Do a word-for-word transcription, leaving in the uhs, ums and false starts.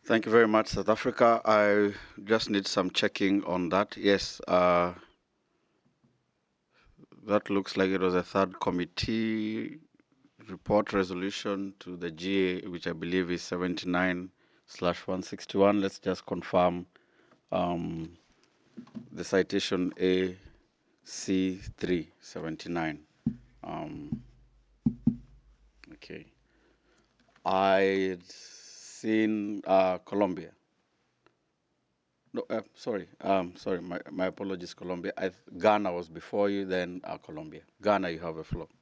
Thank you very much, South Africa. I just need some checking on that. Yes, uh, that looks like it was a third committee report resolution to the G A, which I believe is seventy-nine slash one sixty-one. Let's just confirm um, the citation A C three seventy-nine. Um, okay. I'd seen uh, Colombia. No, uh, sorry. Um, sorry. My, my apologies, Colombia. I, Ghana was before you, then uh, Colombia. Ghana, you have a floor.